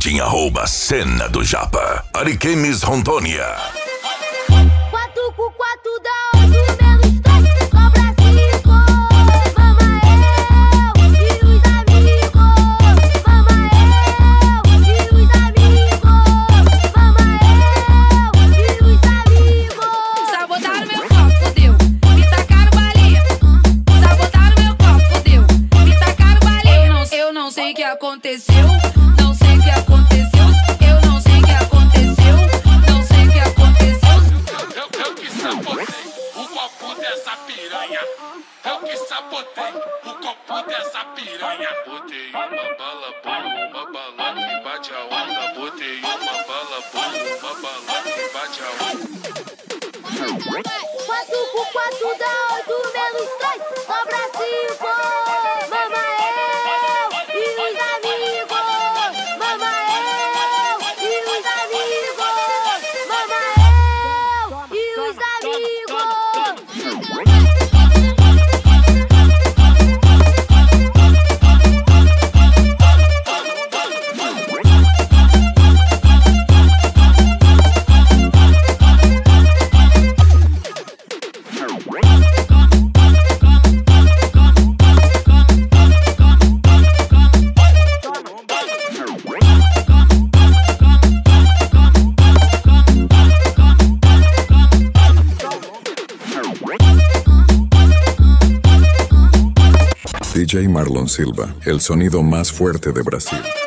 marketing @ cena do Japa. Ariquemes Rondônia. 4 com 4 dá 8 menos 3, sobra 5. Mama eu e os amigos. Mama eu e os amigos. Mama eu e os amigos. Sabotaram meu copo, fudeu. Me tacaram balinha. Sabotaram meu copo, fudeu. Me tacaram balinha. Eu não sei o que aconteceu. Não sei o que aconteceu. Eu não sei o que aconteceu. Não sei o que aconteceu. Eu que sabotei o copo dessa piranha. Eu que sabotei o copo dessa piranha. Botei uma bala boa, uma bala que bate a onda. Botei uma bala boa, uma bala que bate a onda. 4 com 4 dá 8 menos 3, sobra 5. Mama eu e os amigos. Mama eu e os amigos. Mama eu e os amigos. DJ Marlon Silva, el sonido más fuerte de Brasil.